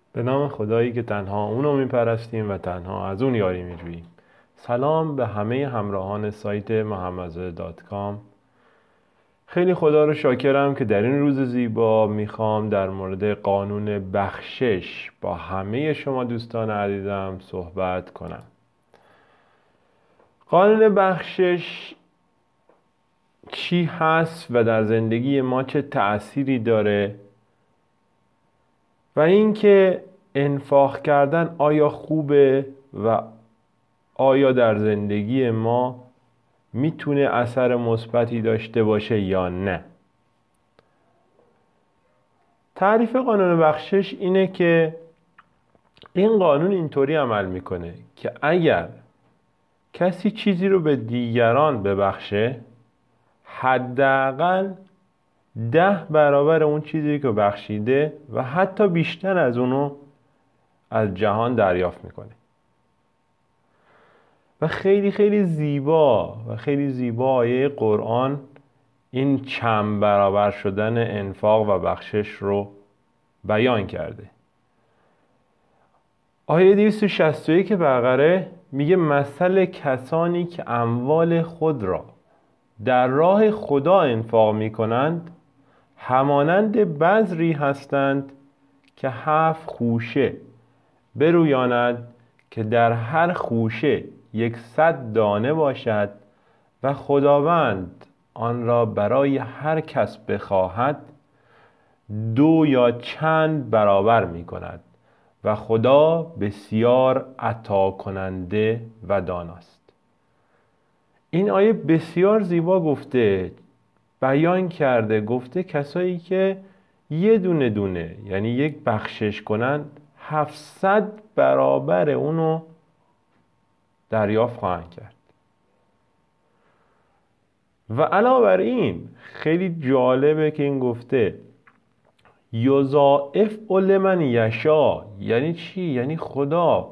به نام خدایی که تنها اونو میپرستیم و تنها از اون یاری میجوییم. سلام به همه همراهان سایت محمدزاده.com. خیلی خدا رو شاکرم که در این روز زیبا میخوام در مورد قانون بخشش با همه شما دوستان عزیزم صحبت کنم. قانون بخشش چی هست و در زندگی ما چه تأثیری داره و اینکه انفاق کردن آیا خوبه و آیا در زندگی ما میتونه اثر مثبتی داشته باشه یا نه. تعریف قانون بخشش اینه که این قانون اینطوری عمل میکنه که اگر کسی چیزی رو به دیگران ببخشه، حداقل 10 برابر اون چیزی که بخشیده و حتی بیشتر از اونو از جهان دریافت میکنه. و خیلی خیلی زیبا آیه قرآن این چند برابر شدن انفاق و بخشش رو بیان کرده. آیه 261 بقره میگه مثل کسانی که اموال خود را در راه خدا انفاق میکنند همانند بذری هستند که 7 خوشه برویاند که در هر خوشه 100 دانه باشد و خداوند آن را برای هر کس بخواهد 2 یا چند برابر می کند و خدا بسیار عطا کننده و داناست. این آیه بسیار زیبا گفته، بیان کرده، گفته کسایی که یه دونه یعنی یک بخشش کنند 700 برابر اونو دریافت خواهند کرد. و علاوه بر این خیلی جالبه که این گفته یضاعف لمن یشاء. یعنی چی؟ یعنی خدا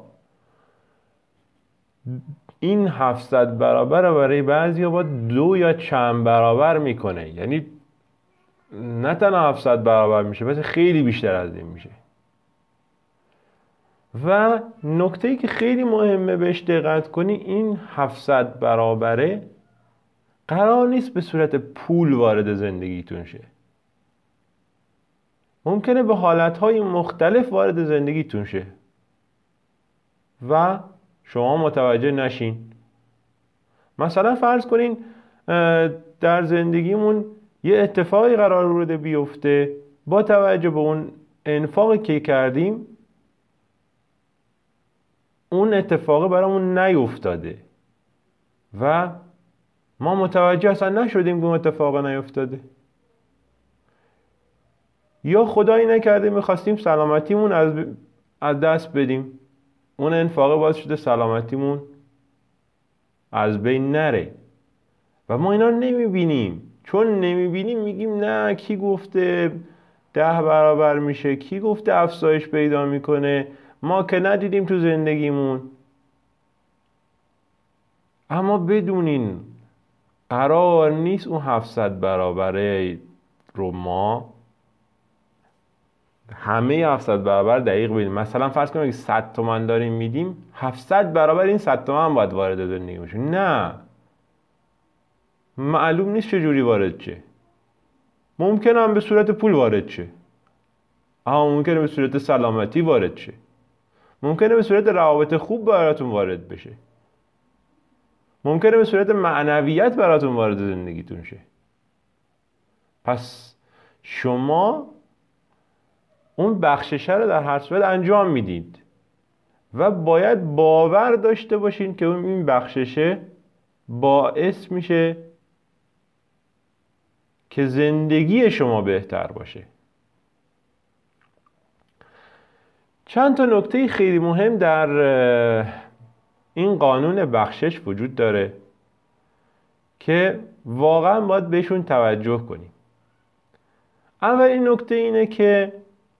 این 700 برابر برای بعضیا با 2 یا چند برابر میکنه. یعنی نه تنها 700 برابر میشه، بلکه خیلی بیشتر از این میشه. و نکته‌ای که خیلی مهمه بهش دقت کنی، این 700 برابره قرار نیست به صورت پول وارد زندگیتون شه. ممکنه به حالتهای مختلف وارد زندگیتون شه و شما متوجه نشین. مثلا فرض کنین در زندگیمون یه اتفاقی قرار بوده بیفته، با توجه به اون انفاقی که کردیم اون اتفاق برامون نیفتاده و ما متوجه اصلا نشدیم که اون اتفاق نیفتاده. یا خدایی نکرده میخواستیم سلامتیمون از دست بدیم، اون انفاق باعث شده سلامتیمون از بین نره و ما اینا رو نمیبینیم. چون نمیبینیم میگیم نه، کی گفته 10 برابر میشه، کی گفته افزایش پیدا میکنه، ما که ندیدیم تو زندگیمون. اما بدونین قرار نیست اون 700 برابره رو ما همه 700 برابر دقیق بدیم. مثلا فرض کنیم 100 تومن داریم میدیم، 700 برابر این 100 تومن باید وارد زندگی بشه. نه، معلوم نیست چجوری وارد شه. ممکنه هم به صورت پول وارد شه، اما ممکنه به صورت سلامتی وارد شه، ممکنه به صورت روابط خوب براتون وارد بشه، ممکنه به صورت معنویت براتون وارد زندگیتون شه. پس شما اون بخششه رو در هر صورت انجام میدید و باید باور داشته باشین که این بخششه باعث میشه که زندگی شما بهتر باشه. چند تا نکته خیلی مهم در این قانون بخشش وجود داره که واقعا باید بهشون توجه کنیم. اولین نکته اینه که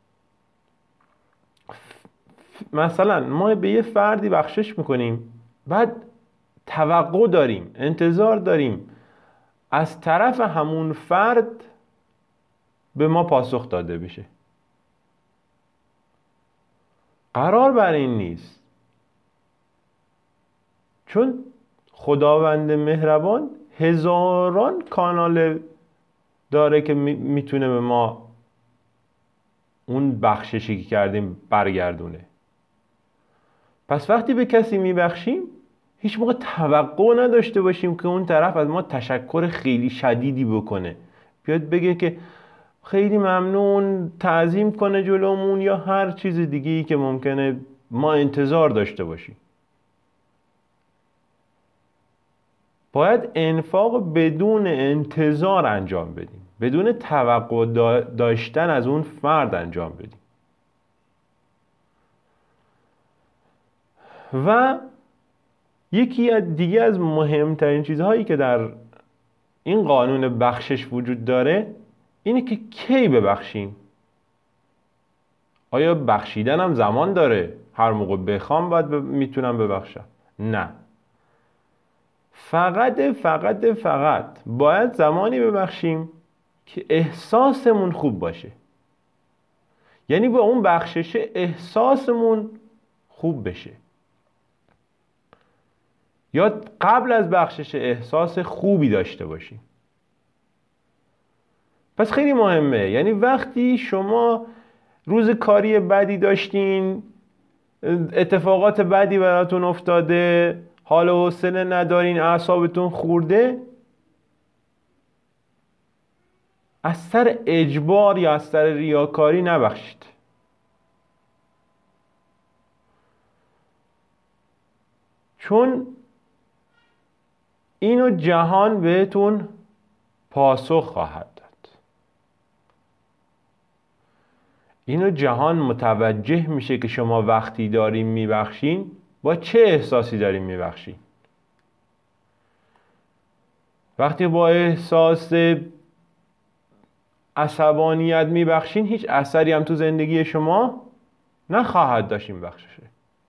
مثلا ما به یه فردی بخشش میکنیم، بعد توقع داریم، انتظار داریم از طرف همون فرد به ما پاسخ داده بشه. قرار بر این نیست. چون خداوند مهربان هزاران کانال داره که میتونه به ما اون بخششی که کردیم برگردونه. پس وقتی به کسی میبخشیم هیچ موقع توقع نداشته باشیم که اون طرف از ما تشکر خیلی شدیدی بکنه، بیاد بگه که خیلی ممنون، تعظیم کنه جلومون یا هر چیز دیگه‌ای که ممکنه ما انتظار داشته باشیم. باید انفاق بدون انتظار انجام بدیم، بدون توقع داشتن از اون فرد انجام بدیم. و یکی دیگه از مهمترین چیزهایی که در این قانون بخشش وجود داره اینه که کی ببخشیم. آیا بخشیدن هم زمان داره؟ هر موقع بخوام باید میتونم ببخشم؟ نه، فقط باید زمانی ببخشیم که احساسمون خوب باشه. یعنی با اون بخششه احساسمون خوب بشه، یا قبل از بخشش احساس خوبی داشته باشیم. پس خیلی مهمه. یعنی وقتی شما روز کاری بدی داشتین، اتفاقات بدی براتون افتاده، حال و حوصله ندارین، اعصابتون خورده، از سر اجبار یا از سر ریاکاری نبخشید. چون اینو جهان بهتون پاسخ خواهد داد. اینو جهان متوجه میشه که شما وقتی دارین میبخشین با چه احساسی دارین میبخشین. وقتی با احساس عصبانیت میبخشین هیچ اثری هم تو زندگی شما نخواهد داشت این بخششه.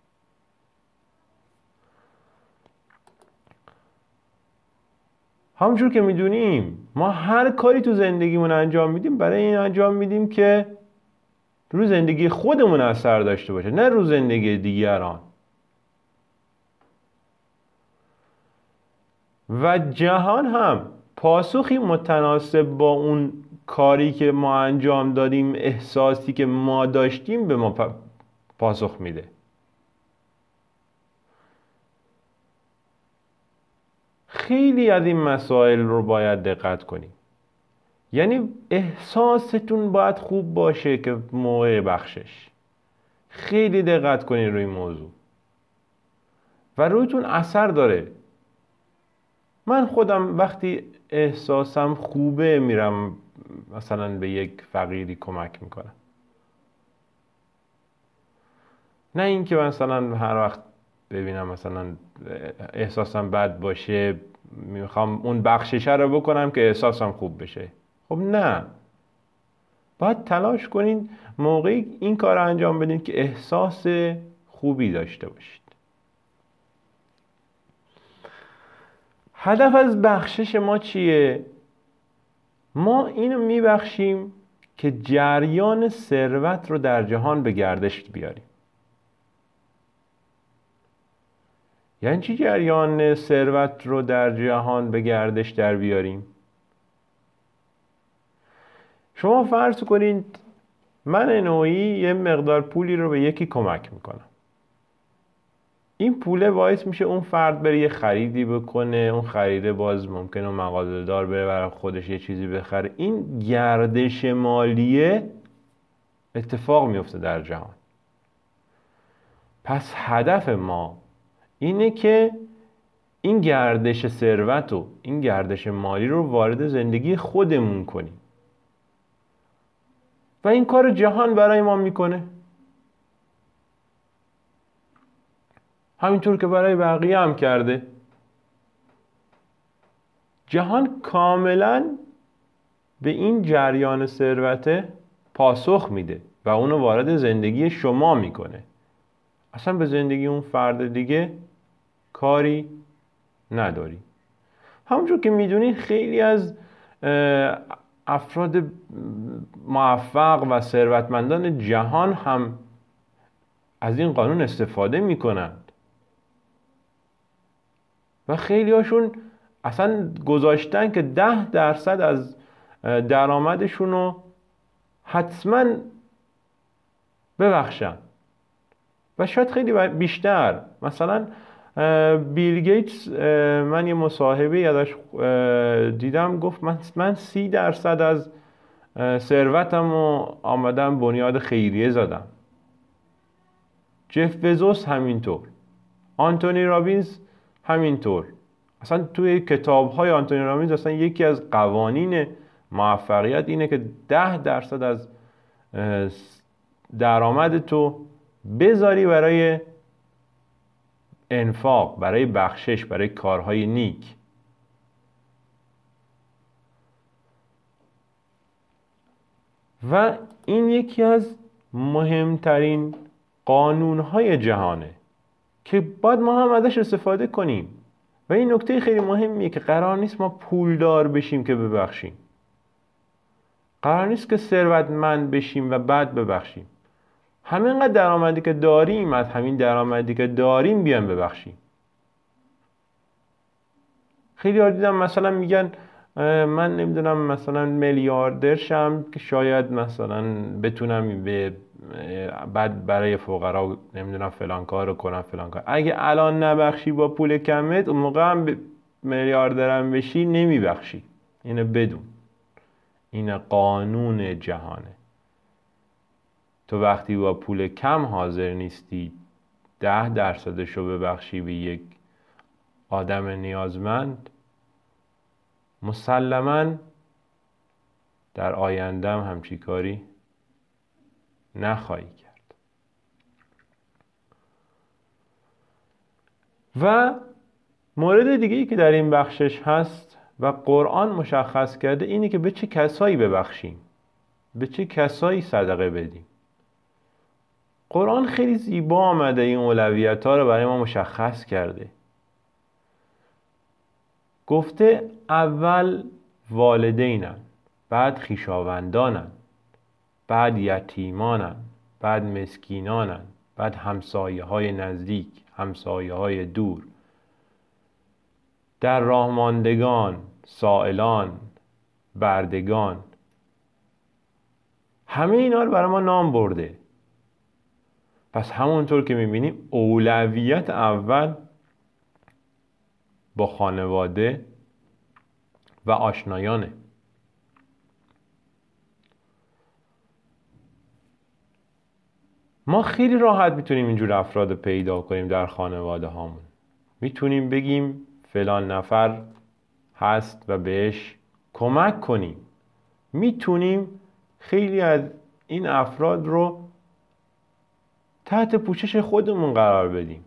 همونجور که میدونیم ما هر کاری تو زندگیمون انجام میدیم برای این انجام میدیم که رو زندگی خودمون اثر داشته باشه، نه رو زندگی دیگران. و جهان هم پاسخی متناسب با اون کاری که ما انجام دادیم، احساسی که ما داشتیم به ما پاسخ میده. خیلی از این مسائل رو باید دقت کنیم. یعنی احساستون باید خوب باشه که موقع بخشش خیلی دقت کنید روی این موضوع و رویتون اثر داره. من خودم وقتی احساسم خوبه میرم مثلا به یک فقیری کمک میکنم، نه اینکه مثلا هر وقت ببینم مثلا احساسم بد باشه میخوام اون بخششه رو بکنم که احساسم خوب بشه. خب نه، باید تلاش کنین موقعی این کار رو انجام بدین که احساس خوبی داشته باشید. هدف از بخشش ما چیه؟ ما اینو میبخشیم که جریان ثروت رو در جهان به گردش بیاریم. یعنی چی جریان ثروت رو در جهان به گردش در بیاریم؟ شما فرض کنید من نوعی یه مقدار پولی رو به یکی کمک میکنم. این پوله باعث میشه اون فرد بره یه خریدی بکنه، اون خریده باز ممکنه اون مغازه‌دار بره برای خودش یه چیزی بخره. این گردش مالیه اتفاق میفته در جهان. پس هدف ما اینه که این گردش ثروت و این گردش مالی رو وارد زندگی خودمون کنیم و این کار جهان برای ما میکنه، همینطور که برای بقیه هم کرده. جهان کاملا به این جریان ثروت پاسخ میده و اونو وارد زندگی شما میکنه. اصلا به زندگی اون فرد دیگه کاری نداری. همونجور که میدونی خیلی از افراد موفق و ثروتمندان جهان هم از این قانون استفاده میکنند و خیلی هاشون اصلا گذاشتن که 10% از درآمدشون رو حتما ببخشن و شاید خیلی بیشتر. مثلا بیل گیتس، من یه مصاحبه ازش دیدم، گفت من 30% از ثروتم رو آمدم بنیاد خیریه زدم. جف بزوس همینطور، آنتونی رابینز همینطور. اصلا توی کتاب‌های آنتونی رابینز اصلا یکی از قوانین موفقیت اینه که 10% از درآمد تو بذاری برای انفاق، برای بخشش، برای کارهای نیک. و این یکی از مهمترین قانونهای جهانه که باید ما هم ازش استفاده کنیم. و این نکته خیلی مهمیه که قرار نیست ما پولدار بشیم که ببخشیم، قرار نیست که ثروتمند بشیم و بعد ببخشیم. همینقدر درآمدی که داریم، از همین درآمدی که داریم بیان ببخشیم. خیلی ها دیدم مثلا میگن من نمیدونم مثلا میلیاردر شم که شاید مثلا بتونم بعد برای فقرا نمیدونم فلان کار رو کنم فلان کار. اگه الان نبخشی با پول کمت، اون موقع هم میلیاردرم بشی نمیبخشی. اینو بدون، این قانون جهانه. تو وقتی با پول کم حاضر نیستی 10% رو ببخشی به یک آدم نیازمند، مسلماً در آینده هم همچی کاری نخواهی کرد. و مورد دیگه‌ای که در این بخشش هست و قرآن مشخص کرده اینه که به چه کسایی ببخشیم، به چه کسایی صدقه بدیم. قرآن خیلی زیبا آمده این اولویت‌ها رو برای ما مشخص کرده. گفته اول والدینن، بعد خویشاوندانن، بعد یتیمانن، بعد مسکینانن، بعد همسایه های نزدیک، همسایه های دور، در راه ماندگان، سائلان، بردگان. همه اینا رو برای ما نام برده. پس همونطور که میبینیم اولویت اول با خانواده و آشنایانه. ما خیلی راحت میتونیم اینجور افراد پیدا کنیم در خانواده هامون. میتونیم بگیم فلان نفر هست و بهش کمک کنیم. میتونیم خیلی از این افراد رو تحت پوشش خودمون قرار بدیم.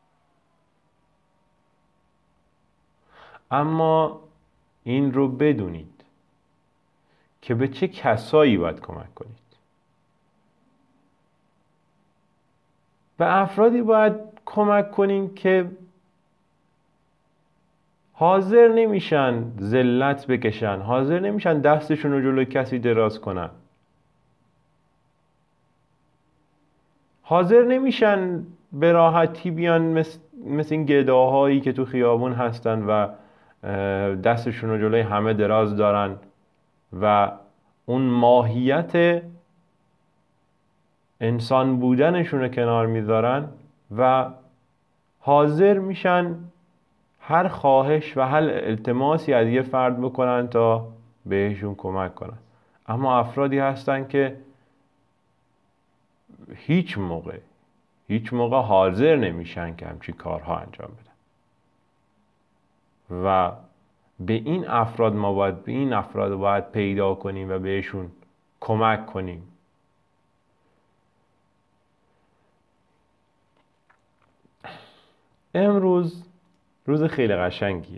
اما این رو بدونید که به چه کسایی باید کمک کنید. به افرادی باید کمک کنیم که حاضر نمیشن ذلت بکشن، حاضر نمیشن دستشون رو جلوی کسی دراز کنن، حاضر نمیشن به راحتی بیان مثل این گداهایی که تو خیابون هستن و دستشون رو جلوی همه دراز دارن و اون ماهیت انسان بودنشون رو کنار میذارن و حاضر میشن هر خواهش و هر التماسی از یه فرد بکنن تا بهشون کمک کنن. اما افرادی هستن که هیچ موقع حاضر نمیشن که همچی کارها انجام بدن. و به این افراد باید پیدا کنیم و بهشون کمک کنیم. امروز روز خیلی قشنگیه،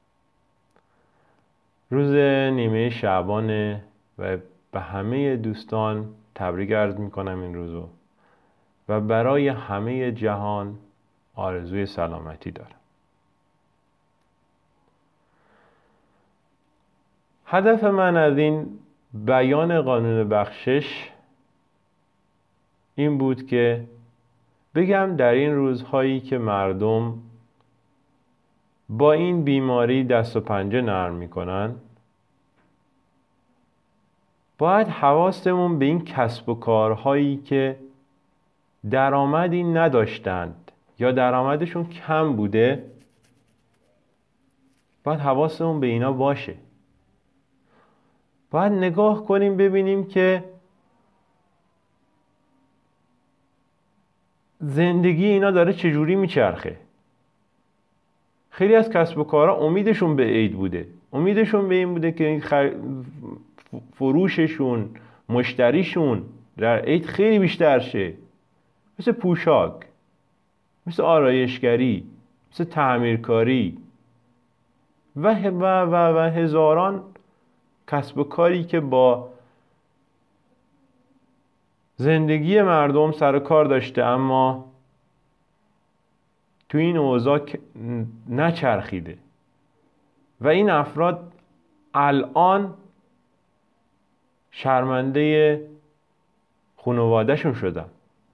روز نیمه شعبانه و به همه دوستان تبریک عرض میکنم این روزو و برای همه جهان آرزوی سلامتی دارم. هدف من از این بیان قانون بخشش این بود که بگم در این روزهایی که مردم با این بیماری دست و پنجه نرم میکنن، باید حواستمون به این کسب و کارهایی که درآمدی نداشتند یا درآمدشون کم بوده، باید حواستمون به اینا باشه. باید نگاه کنیم ببینیم که زندگی اینا داره چجوری میچرخه. خیلی از کسب و کارها امیدشون به عید بوده، امیدشون به این بوده که فروششون، مشتریشون در عید خیلی بیشتر شه، مثل پوشاک، مثل آرایشگری، مثل تعمیرکاری و هزاران کسب و کاری که با زندگی مردم سر و کار داشته اما تو این اوضاع نچرخیده و این افراد الان شرمنده خانواده‌شون شدن،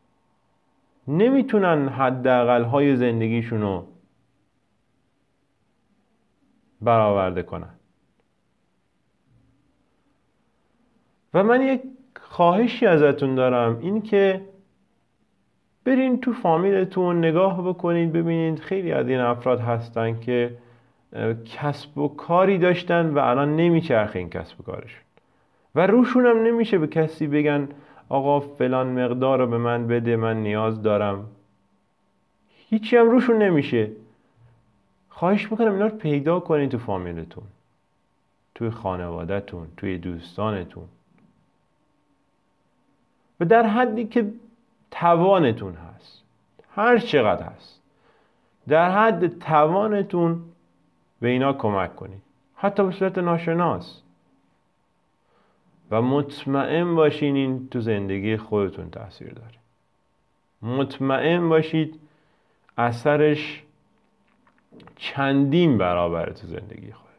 نمیتونن حداقل‌های زندگیشون رو برآورده کنن. و من یک خواهشی ازتون دارم، این که برین تو فامیلتون نگاه بکنید ببینید خیلی از این افراد هستن که کسب و کاری داشتن و الان نمیچرخه این کسب و کارشون و روشون هم نمیشه به کسی بگن آقا فلان مقدار رو به من بده، من نیاز دارم. هیچی هم روشون نمیشه. خواهش میکنم اینا رو پیدا کنید تو فامیلتون، توی خانوادهتون، توی دوستانتون و در حدی که توانتون هست، هر چقدر هست، در حد توانتون به اینا کمک کنید، حتی به صورت ناشناس، و مطمئن باشین این تو زندگی خودتون تاثیر داره. مطمئن باشید اثرش چندین برابره تو زندگی خودتون.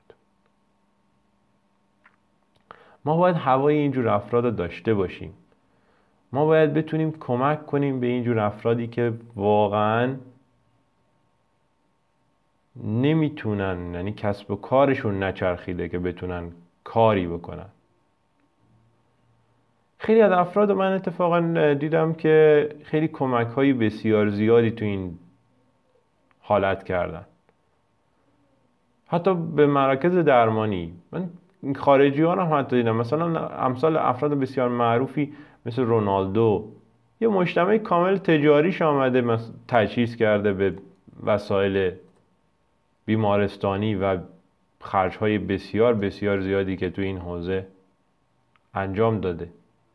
ما باید هوای اینجور افراد رو داشته باشیم. ما باید بتونیم کمک کنیم به اینجور افرادی که واقعاً نمیتونن، یعنی کسب و کارشون نچرخیده که بتونن کاری بکنن. خیلی از افراد من اتفاقا دیدم که خیلی کمک های بسیار زیادی تو این حالت کردن، حتی به مراکز درمانی. من خارجی ها هم حتی دیدم، مثلا امثال افراد بسیار معروفی مثل رونالدو، یه مجتمع کامل تجاریش آمده تجهیز کرده به وسایل بیمارستانی و خرج‌های بسیار بسیار زیادی که تو این حوزه انجام داده.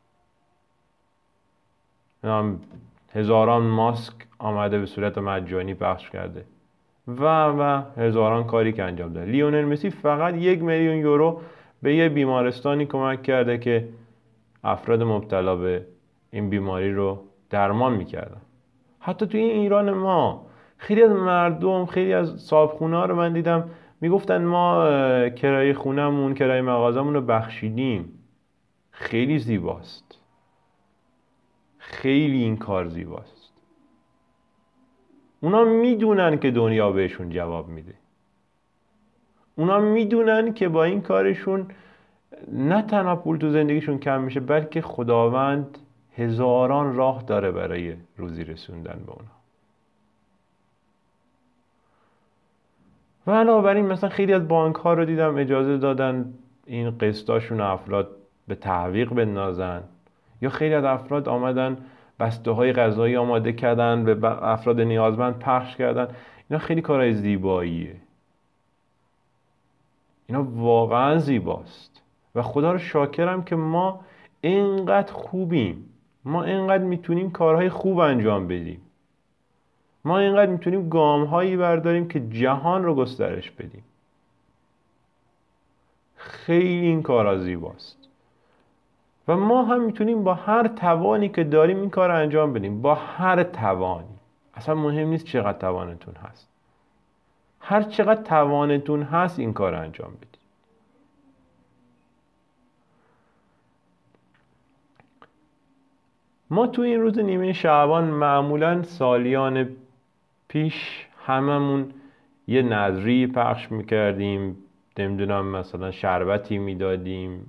هزاران ماسک آمده به صورت مجانی پخش کرده و هزاران کاری که انجام داده. لیونل مسی فقط 1,000,000 یورو به یه بیمارستانی کمک کرده که افراد مبتلا به این بیماری رو درمان میکردن. حتی توی این ایران ما خیلی از مردم، خیلی از صاحبخونه‌ها رو من دیدم میگفتن ما کرایه خونمون، کرایه مغازمون رو بخشیدیم. خیلی زیباست، خیلی این کار زیباست. اونا میدونن که دنیا بهشون جواب میده. اونا میدونن که با این کارشون نه تنها پول تو زندگیشون کم میشه، بلکه خداوند هزاران راه داره برای روزی رسوندن به اونا. و علاوه بر این مثلا خیلی از بانک ها رو دیدم اجازه دادن این قسطاشون افراد به تعویق بندازن، یا خیلی از افراد آمدن بسته های غذایی آماده کردن به افراد نیازمند پخش کردن. اینا خیلی کارهای زیباییه، اینا واقعا زیباست و خدا رو شاکرم که ما اینقدر خوبیم، ما اینقدر میتونیم کارهای خوب انجام بدیم، ما اینقدر میتونیم گام‌هایی برداریم که جهان رو گسترش بدیم. خیلی این کارها زیباست و ما هم میتونیم با هر توانی که داریم این کار رو انجام بدیم. با هر توانی، اصلا مهم نیست چقدر توانتون هست، هر چقدر توانتون هست این کار رو انجام بدید. ما تو این روز نیمه شعبان معمولا سالیان پیش هممون یه نذری پخش میکردیم، نمیدونم مثلا شربتی میدادیم،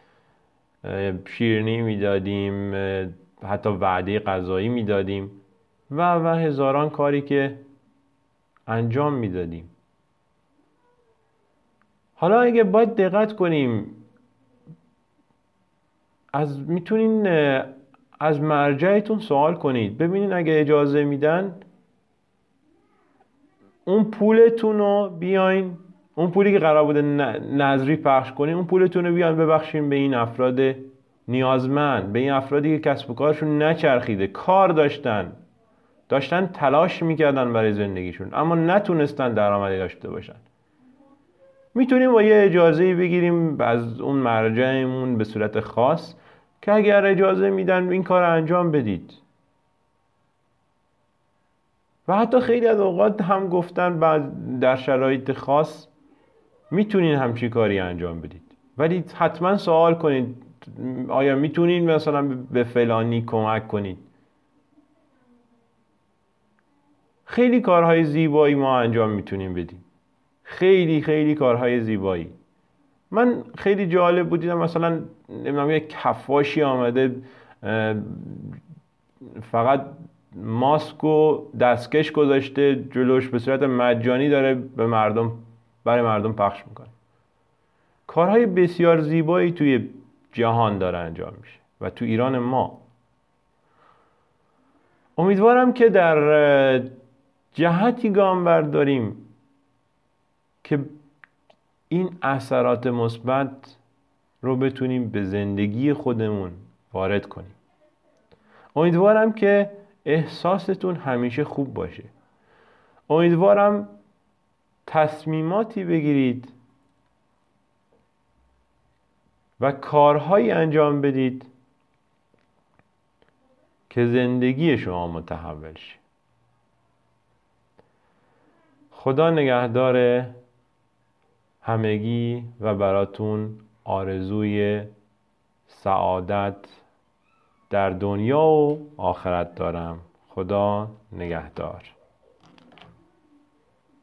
شیرینی میدادیم، حتی وعده غذایی میدادیم و هزاران کاری که انجام میدادیم. حالا اگه باید دقت کنیم، میتونین از مرجعتون سوال کنید، ببینین اگه اجازه میدن اون پولتون رو بیاین، اون پولی که قرار بوده نذری پخش کنین، اون پولتون رو بیاین ببخشین به این افراد نیازمند، به این افرادی که کسب و کارشون نچرخیده، کار داشتن تلاش میکردن برای زندگیشون اما نتونستن درآمدی داشته باشن. میتونیم با یه اجازه بگیریم از اون مرجعمون به صورت خاص که اگر اجازه میدن این کار انجام بدید. و حتی خیلی از اوقات هم گفتن در شرایط خاص میتونین همچی کاری انجام بدید، ولی حتما سوال کنید آیا میتونین مثلا به فلانی کمک کنید. خیلی کارهای زیبایی ما انجام میتونیم بدیم، خیلی خیلی کارهای زیبایی. من خیلی جالب بود دیدم مثلا نمیدونم یک کفاشی آمده فقط ماسک و دستکش گذاشته جلوش، به صورت مجانی داره برای مردم پخش میکنه. کارهای بسیار زیبایی توی جهان داره انجام میشه و تو ایران ما. امیدوارم که در جهتی گام برداریم که این اثرات مثبت رو بتونیم به زندگی خودمون وارد کنیم. امیدوارم که احساستون همیشه خوب باشه. امیدوارم تصمیماتی بگیرید و کارهایی انجام بدید که زندگی شما متحول شه. خدا نگهدار همگی و براتون آرزوی سعادت در دنیا و آخرت دارم. خدا نگهدار.